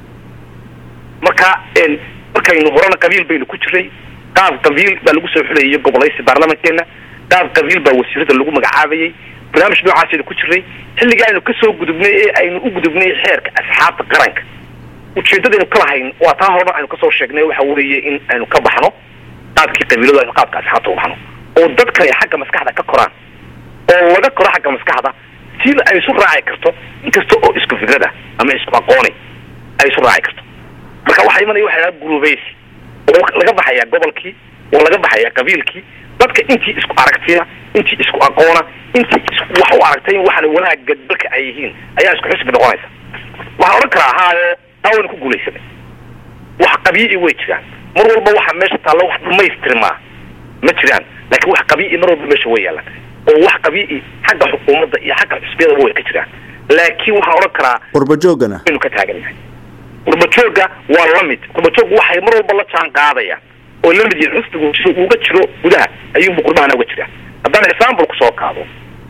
C: markaynu horena qabiil baynu ku jiray qaab qabiil baa lagu soo xulayay gobolaysi baarlamankeena qaab qabiil baa wasiirada lagu magacaabayay barnaamij noocaasaynu ku jiray xilliga aynu kasoo gudubnay ee aynu u gudubnay xeerka asxaabta qaranka ujeedadaynu ka lahayn waa taa horena aynu kasoo sheegnay waxa weeye in aynu ka baxno qaabkii qabiiladu aynu qaabka asxaabta u baxno oo dadkan ay xagga maskaxda ka koraan oo laga koro xagga maskaxda sida ay isu raaci karto inkasta oo isku fikrada ama isku aqooni ay isu raaci karto marka waxaa imanaya waxa laga guruubaysi oo laga baxaya gobolkii oo laga baxaya qabiilkii dadka intii isku aragtiya intii isku aqoona intii wax u aragtay waxa wanaagga dalka ay yihiin ayaa isku xisbi noqonaysa waxaan oran karaa haayo awan ku guulaysanay wax qabiici way jiraan mar walba waxa meesha taalo wax dhameystirmaa ma jiraan laakiin wax qabiici mar walba meesha way yaalaan oo wax qabiici xagga xukuumadda iyo xagga xisbiyada way ka jiraan laakiin waxaan oran karaa
A: qurbajoogana
C: inuu ka taaganyahay qurbajooga waa la mid qurbajoogu waxay mar walba la jaan qaadayaan oo la mid yihiin xisbigu si uga jiro gudaha ayuu qurbahana uga jiraa haddaan example kusoo qaado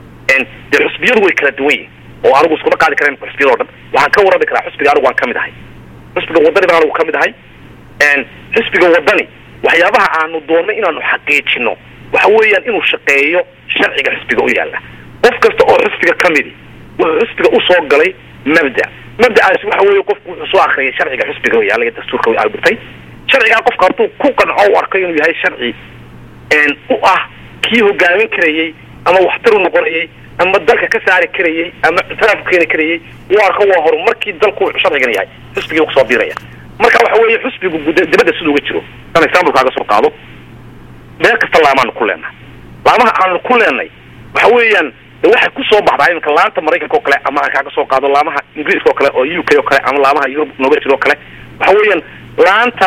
C: dee xisbiyadu way kala duwan yihiin oo anigu iskuma qaadi karayn xisbiyada oo dhan waxaan ka warrami karaa xisbiga anigu waan ka mid ahay xisbiga wadani baan anigu ka mid ahay xisbiga wadani waxyaabaha aanu doonnay inaanu xaqiijino waxa weeyaan inuu shaqeeyo sharciga xisbiga u yaalla qof kasta oo xisbiga ka midi wuxuu xisbiga usoo galay mabda'aasi waxa weeye qofku wuxuu soo akriyay sharciga xisbiga u yaalla iyo dastuurka u albirtay sharcigaa qofka hadduu ku qanco u arko inuu yahay sharci u ah kii hogaamin karayey ama waxtar u noqonayay ama dalka ka saari karayey ama ictiraaf keeni karayey uu arko waa horumarkii dalku sharcigan yahay xisbigii kusoo biiraya marka waxa weeye xisbigu dibadda siduu uga jiro tan example kaaga soo qaado meel kasta laamaanu ku leenahay laamaha aanu ku leenay waxa weeyaan waxay ku soo baxdaa iminka laanta maraykanka oo kale ama aan kaaga soo qaado laamaha ingiriiska oo kale oo UK oo kale ama laamaha Yurub nooga jiro oo kale waxa weeyaan laanta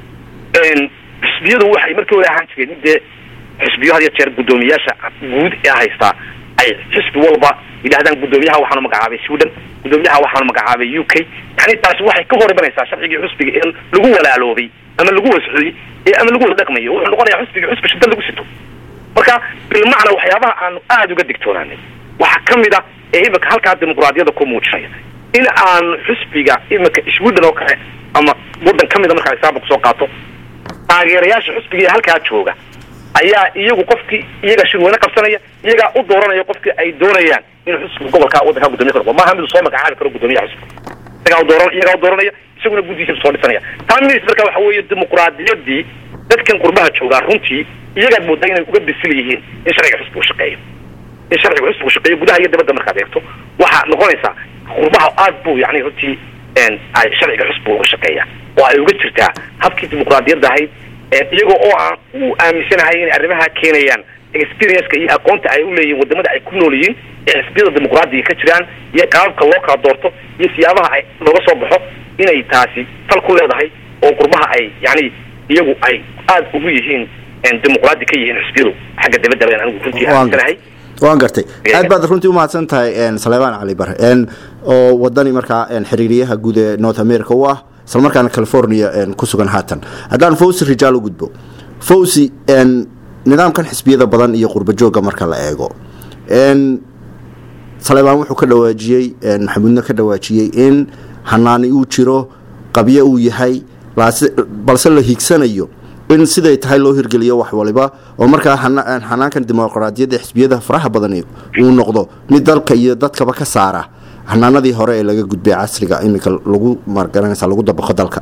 C: xisbiyadu waxay markii hore ahaan jireen dee xisbiyo had iyo jeer guddoomiyaasha guud ee haystaa ay xisbi walba yidhaahdaan guddoomiyaha waxaanu magacaabay Sweden guddoomiyaha waxaanu magacaabay UK yani taasi waxay ka hor imanaysaa sharcigii xisbiga ee lagu walaaloobay ama lagu wasxiyey ama lagu dhaqmayo wuxuu noqonayaa xisbiga xisbi shidda lagu sito marka bilmacna waxyaabaha aanu aad uga digtoonaanay waxa kamid ah ee imika halkaa dimuqraadiyadda ku muujinaya in aanu xisbiga imika Sweden oo kale ama wadan kamid ah markaa xisaab ku soo qaato taageerayaasha xisbiga halkaa jooga ayaa iyagu qofkii iyaga shirweyne qabsanaya iyaga u dooranaya qofkii ay doonayaan inuu xisbiga gobolka waddanka gudoomiye karo maaha mid soo magacaabi karo gudoomiyaha xisbiga iyaga u dooranaya isaguna guddiisa soo dhisanaya taamiis marka waxa weeye dimuqraadiyadii dadkan qurbaha joogaa runtii iyaga moodaa inay uga bisil yihiin in sharciga xisbigu shaqeeyo gudaha iyo dibadda markaad eegto waxaa noqonaysaa qurbaha aad buu yani runtii ay sharciga xisbigu uga shaqeeya oo ay uga jirtaa habkii dimuqraadiyadda ahayd iyagoo oo aan u aaminsanahay inay arrimaha keenayaan experience-ka iyo aqoonta ay u leeyihiin wadamada ay ku nool yihiin ee xisbiyada dimuqraadiga ka jiraan iyo qaababka loo kala doorto iyo siyaabaha ay looga soo baxo inay taasi fal ku leedahay oo qurbaha ay yani iyagu ay aad ugu yihiin dimuqraadi ka yihiin xisbiyadu xagga dibadda baan anigu runtii aaminsanahay
A: waan gartay aad baad runtii u mahadsan tahay Saleebaan Cali Bare oo wadani markaa xiriiriyaha guud ee North America u ah isla markaana California ku sugan haatan haddaan Fawzi Rijaal u gudbo Fawzi nidaamkan xisbiyada badan iyo qurba jooga marka la eego Saleebaan wuxuu ka dhawaajiyay Maxamuudna ka dhawaajiyay in hanaani uu jiro qabiye uu yahay balse la higsanayo in siday tahay loo hirgeliyo wax waliba oo markaa hanaankan dimuqraadiyadda xisbiyada faraha badan uu noqdo mid dalka iyo dadkaba ka saara hanaanadii hore ee laga gudbay casriga imika lagu margaranaysa lagu dabaqo dalka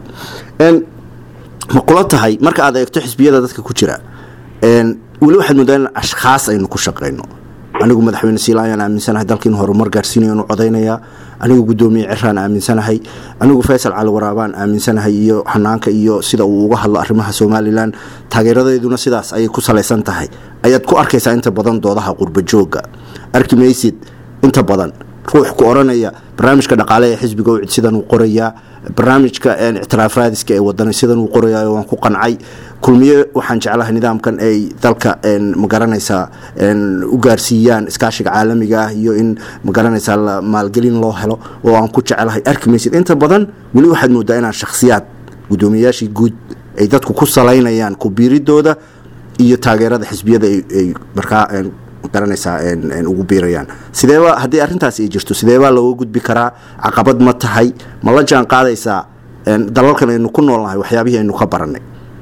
A: ma kula tahay marka aad eegto xisbiyada dadka ku jira weli waxaad moodaa in ashkhaas aynu ku shaqeyno anigu madaxweyne Siilaan ayaan aaminsanahay dalkiin horumar gaarsiinayo inuu codeynaya anigu gudoomiye Ciraan aaminsanahay anigu Faysal Cali Waraabaan aaminsanahay iyo hanaanka iyo sida uu uga hadlo arrimaha Soomaaliland taageeradeeduna sidaas ay ku saleysan tahay ayaad ku arkaysaa inta badan doodaha qurba jooga arkimaysid inta badan ruux ku oranaya barnaamijka dhaqaale ee xisbiga uu sidan uu qoraya barnaamijka ictiraaf raadiska ee waddan sidan uu qorayo waan ku qancay kulmiye waxaan jeclahay nidaamkan ay dalka magaranaysa u gaarsiiyaan iskaashiga caalamiga ah iyo in magaranaysa maalgelin loo helo oo aan ku jeclahay arkimaysid inta badan weli waxaad moodaa inaan shakhsiyaad gudoomiyaashii guud ay dadku ku saleynayaan ku biiridooda iyo taageerada xisbiyada ay markaa garanaysa ugu biirayaan sideeba haddii arrintaas ay jirto sideeba looga gudbi karaa caqabad ma tahay ma la jaan qaadaysaa dalalkan aynu ku noolnahay waxyaabihii aynu ka baranay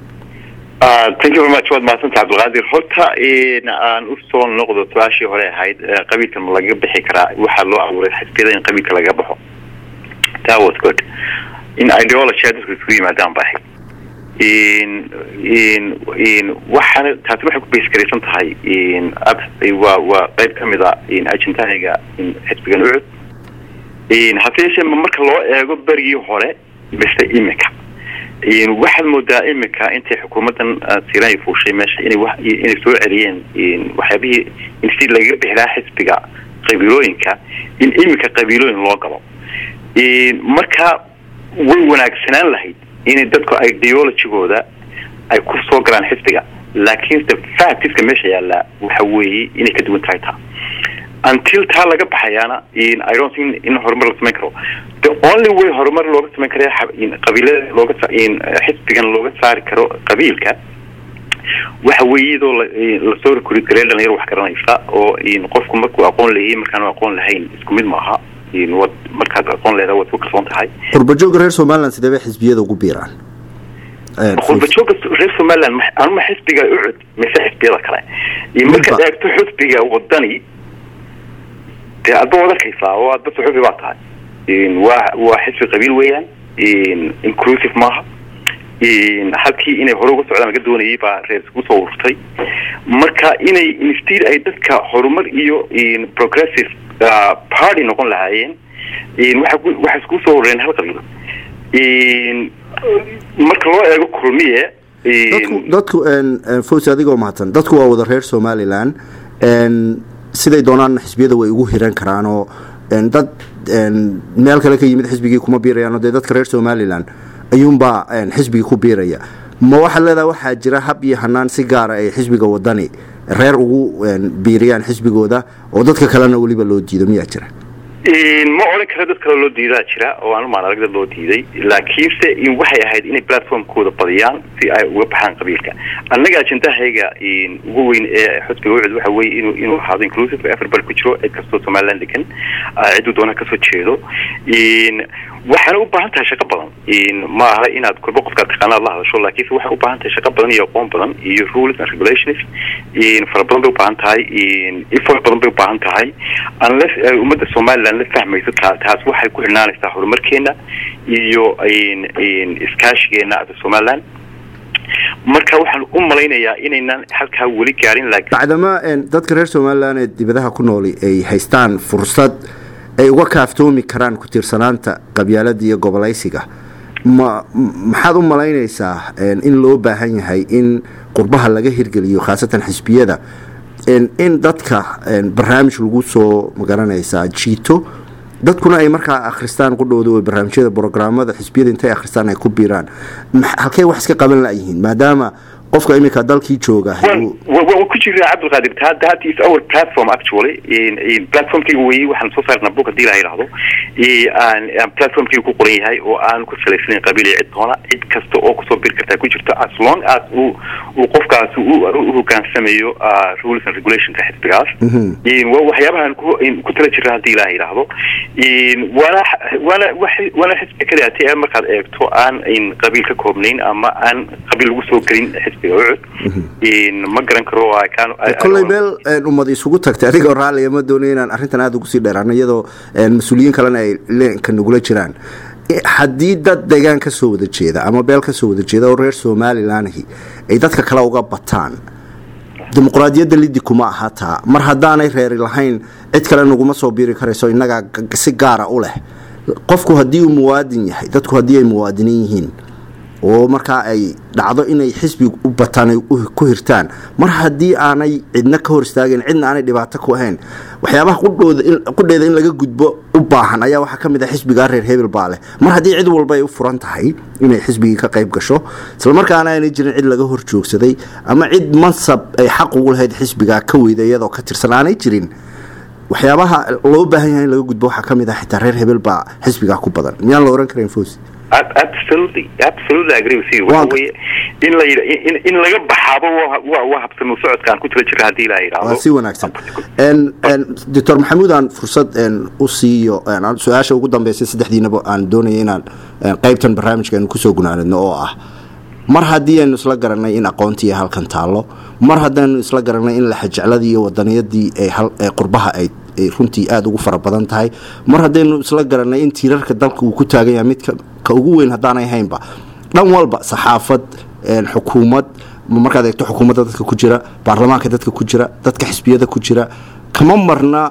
D: thank you very much waad mahadsantahay Cabdulqaadir horta aan u soo noqdo su'aashii hore ahayd qabiilka ma laga bixi karaa waxaa loo abuuray xisbiyada in qabiilka laga baxo that was good in ideology dadku isku yimaadaan baahay waxaan taasi waxay ku beeskaraysan tahay waa qayb ka mid ah ajendahiga xisbigan ucud haseeshee marka loo eego berigii hore mise imika waxaad moodaa imika intay xukuumaddan Siilaan fuushay meesha inay soo celiyeen waxyaabihii in si laga bixilaa xisbiga qabiilooyinka in imika qabiilooyin loo galo marka way wanaagsanaan lahayd inay dadku ideologigooda ay ku soo galaan xisbiga laakiin factiska meesha yaala waxa weeye inay ka duwan tahay taa until taa laga baxayana I don't think in horumar la sameyn karo the only way horumar looga sameyn karo qabiilada looga xisbigan looga saari karo qabiilka waxa weeye la soo recruit gareyn dhalinyaro wax garanaysa oo qofku markuu aqoon leeyahay markaan aqoon lahayn isku mid maaha markaad aqoon leedahay waad ku kalsoon tahay
A: qurba jooga reer Soomaaliland sidee bay xisbiyada ugu biiraan
D: qurba jooga reer Soomaaliland ama xisbiga ucud mise xisbiyada kale markaad eegto xisbiga wadani dee aad wada arkaysaa oo aad suxufi baa tahay waa xisbi qabiil weeyaan inclusive maaha halkii inay hore uga socdaan laga doonayay baa reer isku soo ururtay marka inay instead ay dadka horumar iyo progressive party noqon lahaayeen waxa isku soo urureen hal qabiil marka loo eego kulmiye
A: dadku Fawzi adigoo mahadsan dadku waa wada reer Somaliland siday doonaan xisbiyada way ugu hiran karaan oo dad meel kale ka yimid xisbigii kuma biirayaan oo dadka reer Somaliland ayuunba xisbigii ku biiraya ma waxa leedahay waxa jira hab iyo hanaan si gaar ah ay xisbiga wadani reer ugu biiriyaan xisbigooda oo dadka kalena waliba loo diido miyaa jira
D: ma oran kara dad kale loo diidaa jira oo aan maan aragda loo diiday laakiinse in waxay ahayd inay platformkooda badiyaan si ay uga baxaan qabiilka annaga ajendahayga ugu weyn ee xisbiga Ucud waxa weeye inuu ahaado inclusive everybody ku jiro cid kastoo Somaliland degan cid doona ka soo jeedo waxaan u baahan tahay shaqo badan ma aha inaad kulba qofka taqaanaa la hadasho laakiin waxay u baahan tahay shaqo badan iyo aqoon badan iyo rules and regulations fara badan bay u baahan tahay effort badan bay u baahan tahay unless ummadda Somaliland la fahmayso taas waxay ku xirnaanaysaa horumarkeena iyo iskaashigeena ee Somaliland marka waxaan u malaynayaa inaynan halka wali gaarin laakiin
A: bacdama dadka reer Somaliland ee dibadaha ku nool ay haystaan fursad ay uga kaaftoomi karaan ku tiirsanaanta qabyaaladda iyo gobolaysiga maxaad u malaynaysaa in loo baahan yahay in qurbaha laga hirgeliyo khaasatan xisbiyada in dadka barnaamij lagu soo magaranaysaa jiito dadkuna ay markaa akhristaan qudhooda oo barnaamijyada programmada xisbiyada intay akhristaan ay ku biiraan halkay wax iska qaban laayeen maadaama qofka imika dalkii jooga
D: waa ku jira Cabdulqaadir that is our platform actually in platformkii waxaan soo saarnaa book hadii la yiraahdo platformkii ku qoran yahay oo aan ku saleysan qabiil cid doona cid kasta oo ku soo bir kartaa ku jirto as long as uu qofkaas uu hoggaansameeyo rules and regulations ka xisbigaas waa waxyaabahan ku tala jira hadii la yiraahdo wala xisbi kale atii markaad eegto aan in qabiil ka koobnayn ama aan qabiil lagu soo galin ma garan karo
A: kolley meel ummad isugu tagtay adigoo raalliya ma doonayo inaan arrintan aada ugu sii dheeraano iyadoo mas-uuliyiin kalena ay leenka nagula jiraan haddii dad deegaan ka soo wada jeeda ama beel ka soo wada jeeda oo reer Somalilandahi ay dadka kale uga bataan dimuqraadiyadda liddi kuma ahataa mar haddaanay reeri lahayn cid kale naguma soo biiri karayso innaga si gaara u leh qofku haddii uu muwaadin yahay dadku haddii ay muwaadiniin yihiin oo markaa ay dhacdo inay xisbi u bataan ku hirtaan mar haddii aanay cidna ka hor istaageen cidna aanay dhibaato ku ahayn waxyaabaha qudheeda in laga gudbo u baahan ayaa waxaa ka mid ah xisbiga reer hebel baale mar haddii cid walba ay u furan tahay inay xisbigii ka qayb gasho isla markaana aanay jirin cid laga hor joogsaday ama cid mansab ay xaq ugu lahayd xisbiga ka weyda iyadoo ka tirsan aanay jirin waxyaabaha loo baahan yahay in laga gudbo waxaa ka mid ah xitaa reer hebel baa xisbiga ku badan miyaan la oran karin Fawzi
D: absolutely agree with you in laga baxaabo waa habsamo socodkan ku tala jira hadii la yiraahdo
A: si wanaagsan Dr. Maxamuud aan fursad u siiyo su'aasha ugu dambeysay saddexdiinaba aan doonayay inaan qaybtan barnaamijkan ku soo gunaanadno oo ah mar haddii aynu isla garanay in aqoontii halkan taalo mar haddaynu isla garanay in la xajacladii iyo wadaniyadii ay qurbaha ay runtii aad ugu fara badan tahay mar haddaynu isla garanay in tiirarka dalka uu ku taagan yahay mid ka ugu weyn haddaanay haynba dhan walba saxaafad xukuumad markaad eegto xukuumadda dadka ku jira baarlamaanka dadka ku jira dadka xisbiyada ku jira kama marna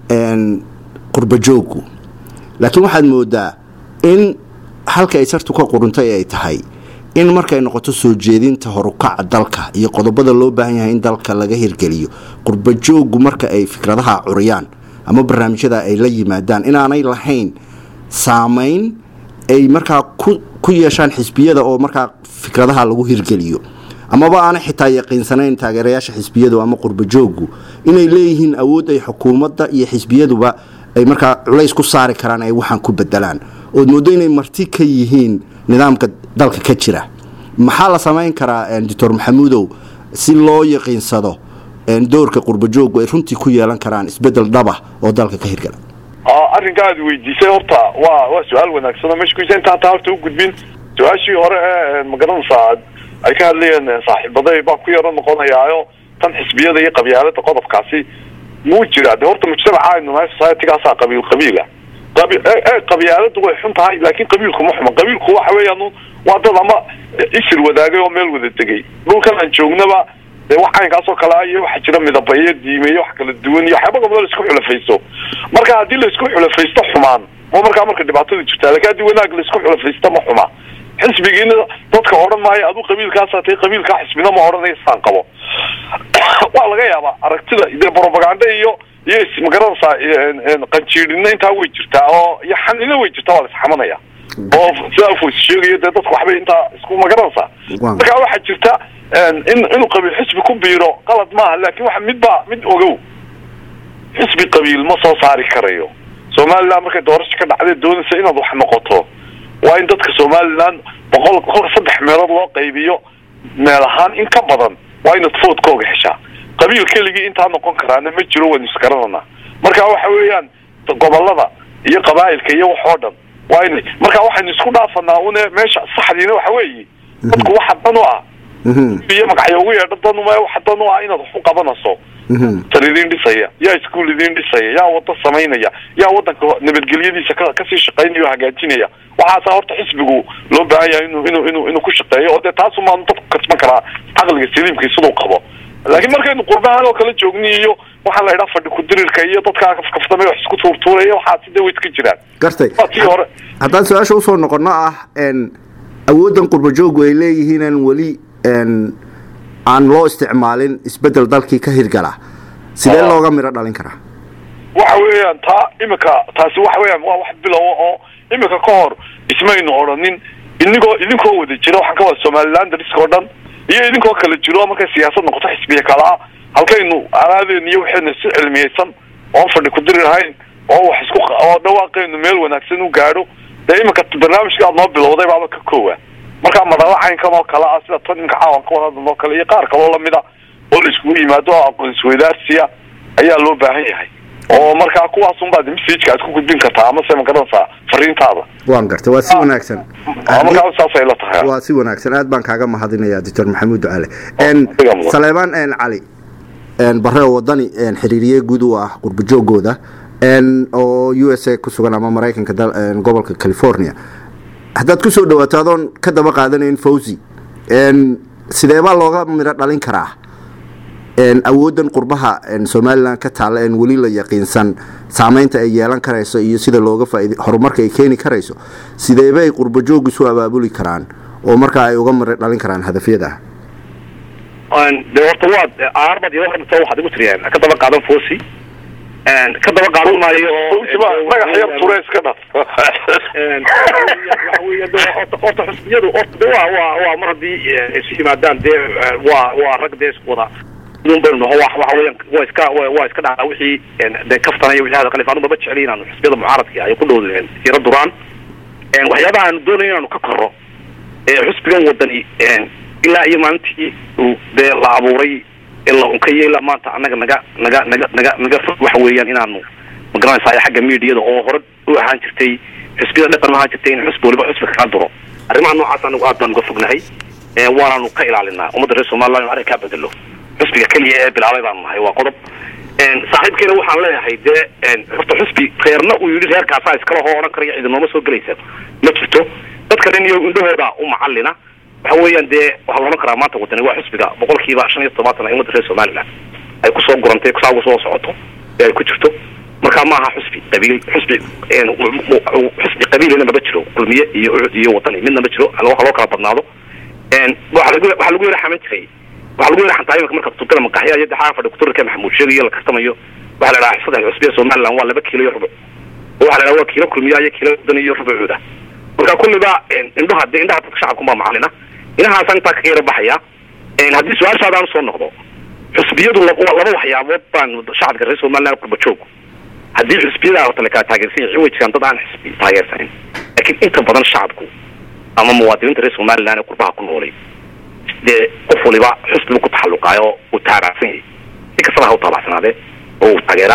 A: qurba joogku laakiin waxaad moodaa in halka ay sartu ka quruntay ay tahay in markay noqoto soo jeedinta horukaca dalka iyo qodobada loo baahan yahay in dalka laga hirgeliyo qurba jooggu marka ay fikradaha curiyaan ama barnaamijyada ay la yimaadaan inaanay lahayn saameyn ay markaa ku yeeshaan xisbiyada oo markaa fikradaha lagu hirgeliyo amaba aanay xitaa yaqiinsanayn taageerayaasha xisbiyadu ama qurba jooggu inay leeyihiin awood ay xukuumadda iyo xisbiyaduba ay markaa culays ku saari karaan ay waxaan ku bedelaan oo moodo inay marti ka yihiin nidaamka dalka ka jira maxaa la samayn karaa Dr. Maxamuudow si loo yaqiinsado doorka qurba jooggu ay runtii ku yeelan karaan isbedel dhaba oo dalka ka hirgala
B: arrinkaad weydiisay horta waa su'aal wanaagsan meesha ku inta horta u gudbin su'aashii hore magaranaysaa ay ka hadlayeen saaxiibaday baa ku yaro noqonayaayo tan xisbiyada iyo qabyaalada qodobkaasi muu jira horta mujtamaca aynu nahay society-gaasa qabiila qabyaaladu way xun tahay laakiin qabiilku ma xumo qabiilku waxa weeyaan waa dad ama isir wadaagay oo meel wada tegay dhulkan aan joognaba wax caynkaasoo kale iyo waxa jira midabayo diimeeyo wax kala duwan iyo waxyaaba badan isku xulafaysto marka haddii la isku xulafaysto xumaan oo marka dhibaatada jirta laakiin haddii wanaag la isku xulafaysto ma xuma xisbigiina dadka odhan maayo aduu qabiilkaas tahay qabiilka xisbina ma odhanaysaan qabo waa laga yaabaa aragtida iyo propaganda iyo magaranaysaa qanjiirina intaa way jirtaa oo iyo xanina way jirtaa waa la isxamanaya oo sidaa Fawzi sheegaya dadku waxbay intaa isku magaranaysaa marka waxaa jirta inuu qabiil xisbi ku biiro qalad maaha laakiin waxa mid ogow xisbi qabiil ma soo saari karayo somaliland markay doorasho ka dhacday doonaysa inaad wax noqoto waa in dadka somaliland boqol 3 meelood loo qaybiyo meel ahaan in ka badan waa inaad foodkooga heshaa qabiil keligii intaa noqon karaana ma jiro waan iskaranana marka waxa weeyaan gobolada iyo qabaa'ilka iyo wax oo dhan waa in marka waxaan isku dhaafanaa una meesha saxdiina waxa weeye dadku waxa dan u ah iyo magacyo ugu yeedho dan uma waxa dan u ah inaad wax u qabanayso tariidin dhisaya yaa iskuul idin dhisaya yaa wada sameynaya yaa wadanka nabadgelyadiisa ka sii shaqeynaya hagaajinaya waxaas horta xisbigu loo baahan yahay inuu ku shaqeeyo oo taas uma dadku kasban karaa aqliga saliimkiisa sidoo qabo laakiin markaynu qurbahan oo kala joogniyo waxa la yiraahdaa fadhi ku dirirka iyo dadka kaftamay wax isku tuurtuuraya waxa sidoo way iska jiraan
A: gartay haddaan su'aasha u soo noqono awoodan qurba joog ay leeyihiin wali aan loo isticmaalin isbedel dalkii ka hirgala sidee looga miro dhalin karaa
B: waxa weeyaan taasi waxa weeyaan waa wax bilow oo imika ka hor ismaynu oranin idinkoo wada jira waxaan ka wada Somaliland risk oo dhan iyo idinkoo kala jiro markay siyaasad noqoto xisbiga kala halkaynu aadeen iyo waxayna si cilmiyeysan oo fadhi ku dirirahayn oo wax isku oo dhawaaqaynu meel wanaagsan u gaaro imika barnaamijka aad noo bilowday baa ka koowa marka madalacaynkan oo kala ah sida tan imka caawan ka wada noo kala iyo qaar kale oo lamida oo isku yimaado aqoon isweydaarsiya ayaa loo baahan yahay oo marka kuwaas un baad message-ka isku gudbin kartaa ama se ma garanaysaa fariintaada
A: waan gartay waa si wanaagsan
B: marka saasay la tahay
A: waa si wanaagsan aad baan kaaga mahadinayaa Dr. Maxamuud Ducaale Saleeman Ali barre wadani xiriiriye guud u ah qurba joogooda oo USA ku sugan ama Mareykanka gobolka California haddaad ku soo dhawaato adoon ka daba qaadanayn Fawzi sidee baa looga miro dhalin karaa awoodan qurbaha Somaliland ka taala wali la yaqiinsan saameynta ay yeelan karayso iyo sida looga faa'iido horumarka ay keeni karayso sidee bay qurba joogu soo abaabuli karaan oo marka ay uga miro dhalin karaan hadafyada
C: horta waad aarbad iyo horta waxaad ugu tiriyaan ka daba qaadan Fawzi ka daba qaadan maayo
B: magac yar tureys ka dhaf
C: waxa weeye horta xisbiyadu waa mar haddii isu yimaadaan waa rag isku wada numberno waxa weeyaan waa iska dhaca wixii kaftanaya wixii hada khalifaanu baba jeceliinaan xisbiyada mucaaradka ay ku dhowdeen sira duraan waxyaabaha aan doonayno inaan ka korro xisbigan wadani ilaa iyo maalintii la abuuray ilaa unkay ilaa maanta anaga naga waxa weeyaan inaanu magaranaysaa xagga meediyada oo hore u ahaan jirtay xisbiyada dhaqan ahaan jirtay in xisbi waliba xisbi ka duro arrimaha noocaas anagu aad baan uga fognahay waanaanu ka ilaalinaa ummadda reer Soomaaliland arrin ka bedelo xisbiga kaliya ee bilaabay baan nahay waa qodob saaxiibkeena waxaan leeyahay horta xisbi reerna uu yiri reerkaas iskala hooran kariyo idinoma soo galaysa ma jirto dadka dhan iyo indhahooda u macallina waxa weeyaan waxa loo karaa maanta wadani waa xisbiga boqolkiiba 75 ay ummadda reer Soomaaliland ay ku soo gurantay ku soo socoto ay ku jirto marka ma aha xisbi xisbi qabiilna ma jiro kulmiye iyo wadani midna ma jiro waxa loo kala badnaado waxa lagu yiraahdaa xamantiray waxa lagu yiraahdaa xantaayimka marka tuutana maqaxiya iyo xaafada ku turka Maxamuud sheegay la kastamayo waxa la raaxay saddex xisbiya Soomaaliland waa 2 kiilo iyo rubuc waxa la raaxay kiilo kulmiye iyo kiilo wadani iyo rubucda marka kulliba indhaha dadka shacabku ma macalina inaha santa ka yara baxaya haddii su'aashaadaan soo noqdo xisbiyadu laba waxyaabood baan shacabka reer Soomaaliland ku bajoog haddii xisbiyada horta la ka taageersan yahay way jiraan dad aan xisbi taageersan laakiin inta badan shacabku ama muwaadiniinta reer Soomaaliland qurbaha ku noolay qof waliba xisbi ku taxalluqaayo oo taaraasan inkastaba ha u taabacsanade oo taageera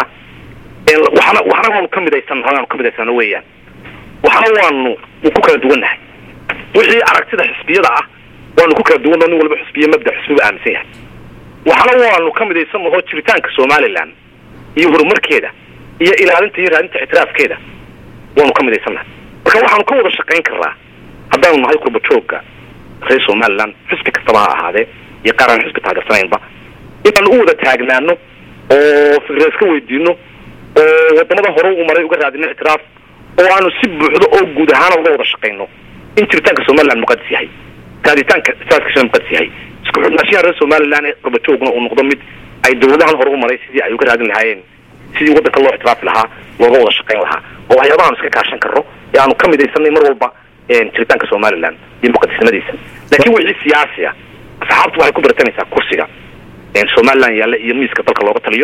C: waxana ka midaysan weeyaan waxana waanu ku kala duwanahay wixii aragtida xisbiyada ah waanu ku kala duwanahay nin walba xisbiye mabda xisbiga aaminsan yahay waxana waanu ka midaysan oo jiritaanka Soomaaliland iyo horumarkeeda iyo ilaalinta iyo raadinta ictiraafkeeda waanu ka midaysannahay marka waxaanu ka wada shaqayn karnaa haddaan nahay qurba joogga reer Soomaaliland xisbi kastaba ha ahaadee iyo qaran xisbi taageersanaynba inaan u wada taagnaano oo fikrad iska weydiino oo wadamada hore u maray uga raadino ictiraaf oo aanu si buuxdo oo guud ahaan uga wada shaqayno in jiritaanka Soomaaliland muqadas yahay taaditaanka saaskiisa muqadas yahay isku xidhnaanshiyaha reer Soomaaliland ee qurba joogna uu noqdo mid ay dawladahan hore u maray sidii ay uga raadin lahaayeen sidii waddanka loo ictiraaf lahaa looga wada shaqayn lahaa oo waxyaabaha aan iska kaashan karno ee aanu ka midaysanay mar walba jiritaanka Soomaaliland iyo muqadasnimadiisa laakiin wixii siyaasi ah saxaabtu waxay ku bartanaysaa kursiga Soomaaliland yaalla iyo miiska dalka looga taliyo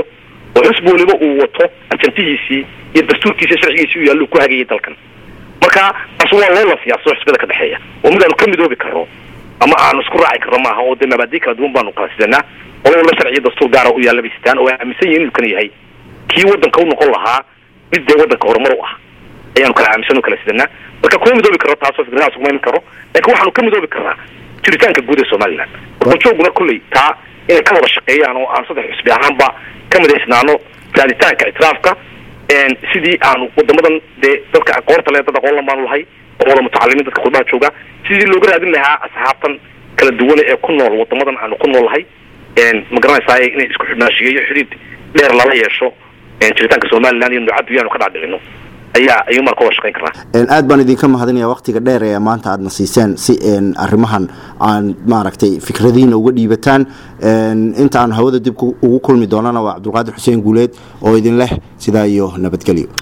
C: وحسب ولبا ووتو أجنتيسي يدستور كيسي شرعيسي يالو كوهاجي دالكن marka asoo loo fiirso xisbada ka dhaxeeya oo midaan ka midoobi karo ama aan isku raaci karo maaha oo dina badika duun baan qaasdana oo la sharciyo dastuur gaar ah oo yaala bistaan oo aaminsan yihiin inuu kan yahay kii wadanka uu noqon lahaa mid de wadanka horumar u ah ayaan kala aaminsan oo kala sidana marka ku midoobi karo taasoo fikradaas ugu meeyn karo laakiin waxaanu ka midoobi karaa jiritaanka guud ee Soomaaliland oo joogna kulay taa inay ka wada shaqeeyaan oo aan saddex xisbi ahaanba ka mideysnaano raaditaanka itiraafka sidii aan wadamadan de dadka aqoonta leh dad aqoon la maan lahay oo wada mutacalimiin dadka qodbaha jooga sidii loo raadin lahaa asxaabtan kala duwan ee ku nool wadamadan aan ku noolahay ma garanaysaa inay isku xidhnaashiyo xiriir dheer la yeesho jiritaanka Soomaaliland iyo ducadiyaan ka dhacdhino ayuu markaa wada shaqeyn karaa
A: aad baan idinka mahadinayaa waqtiga dheer ee maanta aad nasiiseen si arrimahan aan maaragtay fikradiina uga dhiibataan inta aan hawada dib ugu kulmi doonana waa Cabdulqaadir Xuseen Guuleed oo idin leh sidaa iyo nabadgelyo